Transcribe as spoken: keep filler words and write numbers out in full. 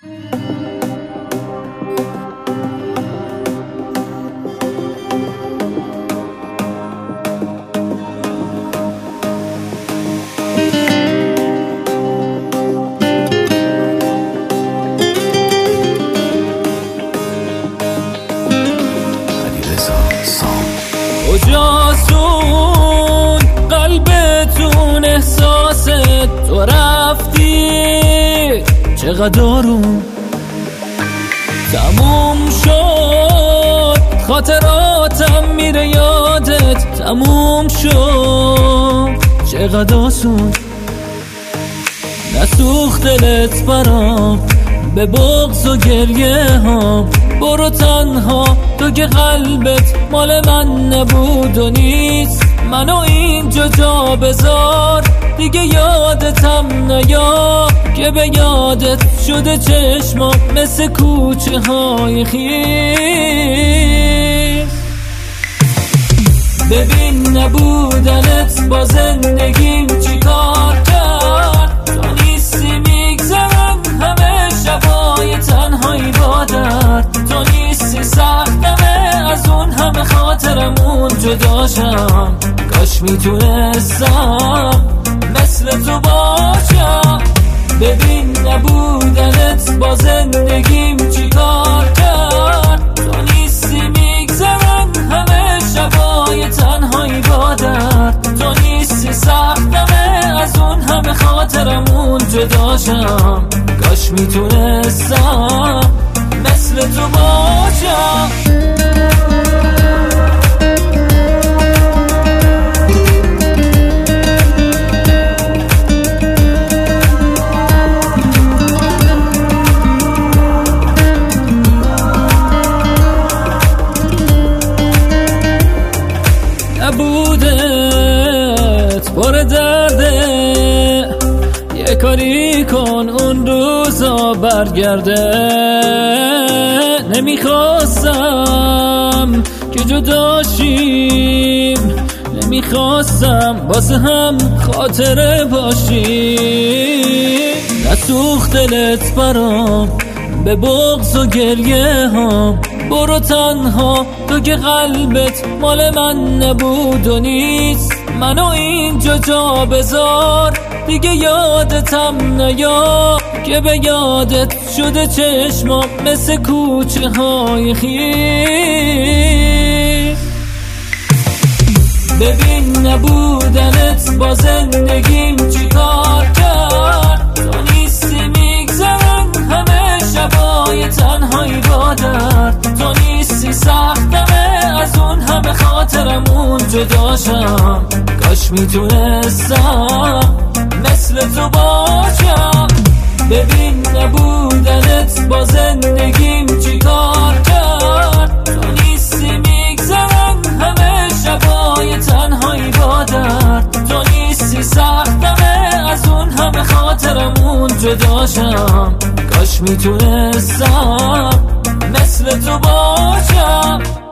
کجاست قلبتون احساست تو رفتی چقدر آروم تموم شد خاطراتم میره یادت تموم شد چقدر آسون نسوخت دلت برام به بغض و گریه ها برو تنها تو که قلبت مال من نبود و نیست منو اینجا جا بذار دیگه یادتم نیا که به یادت شده چشما مثل کوچه های خیس ببین نبودنت با زندگیم چی کار کرد تو نیستی میگذرن همه شبای تنهایی با درد تو نیستی سختمه از اون همه خاطرمون جداشم کاش میتونستم مثل تو باشم ببین نبودنت با زندگیم چی کار کرد تو نیستی میگذرن همه شبای تنهایی با درد تو نیستی سختمه از اون همه خاطرمون جداشم کاش میتونستم مثل تو باشم نبودت پر درده یه کاری کن اون روزا برگرده نمیخواستم که جدا شیم نمیخواستم واسه هم خاطره باشیم نسوخت دلت برام به بغض و گریه ها برو تنها تو که قلبت مال من نبود و نیست منو اینجا جا بذار دیگه یادتم نیا که به یادت شده چشما مثل کوچه های خیس ببین نبودنت با زندگیم چی کار کرد تو نیستی میگذرن همه شبای تنهایی با درد تو نیستی سختمه از اون همه خاطرمون جداشم کاش میتونستم مثل تو باشم ببین نبودنت با زندگیم چی کار کرد تو نیستی میگذرن همه شبای تنهایی با درد تو نیستی سختمه از اون همه خاطرمون جداشم کاش میتونستم مثل تو باشم